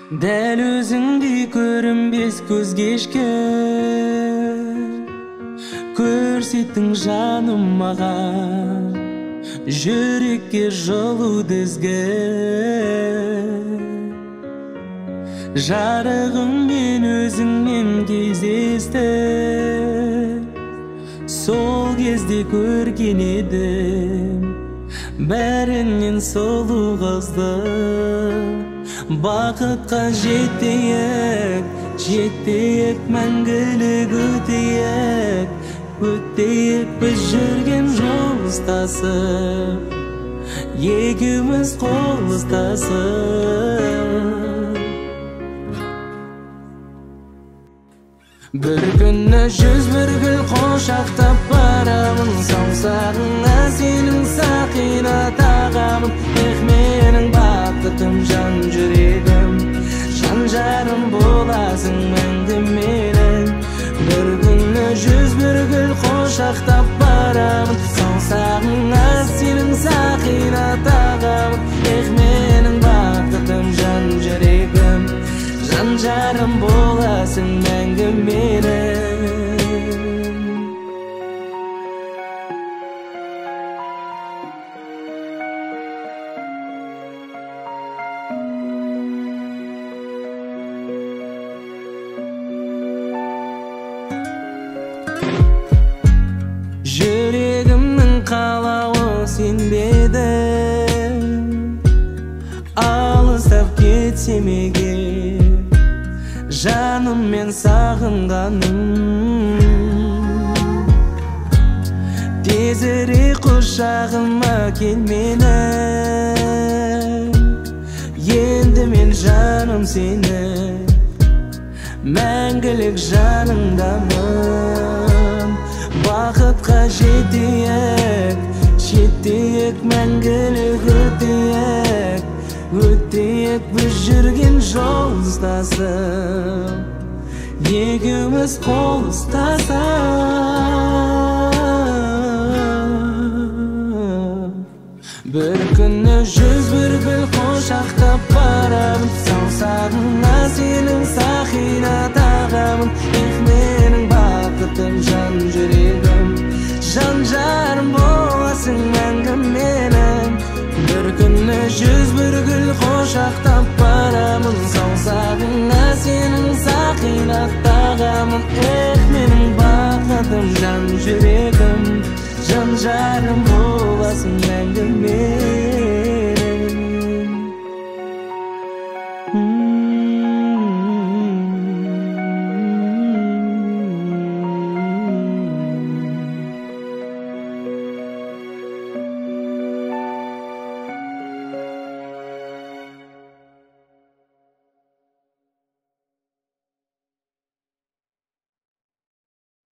Дәл өзіңдей көрінбес көз кешкен көрсеттің жаным маған, жүрекке жылу дізгін. Жарығыммен өзіңмен кездестім, сол кезде көрген едім бәрінен сұлу қызды. Бақытқа жетейік, жетейік, мәңгілік өтейік, өтейік біз жүрген жол ұстасып, екеуміз қол ұстасып. Бір күні 101 гүл құшақтап барамын, саусағыңа сенің сақина тағамын. Менің бақытым, жан жүрегім, жан жарым боласың мәңгі менің. Бір күні 101 гүл құшақтап барамын, саусағыңа сенің сақина тағамын. Менің бақытым, жан жүрегім, жан жарым боласың мәңгі менің. Жүрегімнің қалауы сенбеді, алыстап кетсем егер жаным мен сағынғаным. Тезірек құшағыма кел менің, енді мен жаным сені, мәңгілік жаныңдамын. Бақытқа жетейік, жетейік, мәңгілік өтейік, өтейік біз жүрген жол ұстасып, екеуміз қол ұстасып. Бір күні 101 гүл құшақтап барамын, саусағыңа сенің сақина тағамын. Менің бақытым, жан жүрегім, жан жарым боласың мәңгі менің. Бір күні 101 гүл құшақтап барамын, саусағыңа сенің сақина тағамын. Менің бақытым, жан жүрегім, жан жарым боласың мәңгі менің.